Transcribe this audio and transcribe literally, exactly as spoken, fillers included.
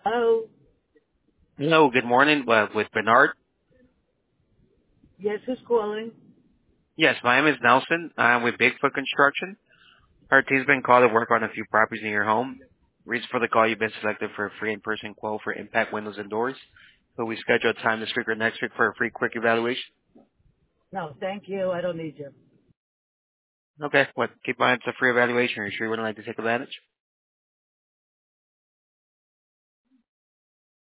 Oh, Hello, good morning, uh, with Bernard. yes, who's calling? Yes, my name is Nelson. I'm with Bigfoot Construction. Our team's been called to work on a few properties in your home. Reason for the call, you've been selected for a free in-person quote for impact windows and doors. So we schedule a time this week or next week for a free quick evaluation. No, thank you. I don't need you. Okay, what? Keep on, it's a free evaluation. Are you sure you wouldn't like to take advantage?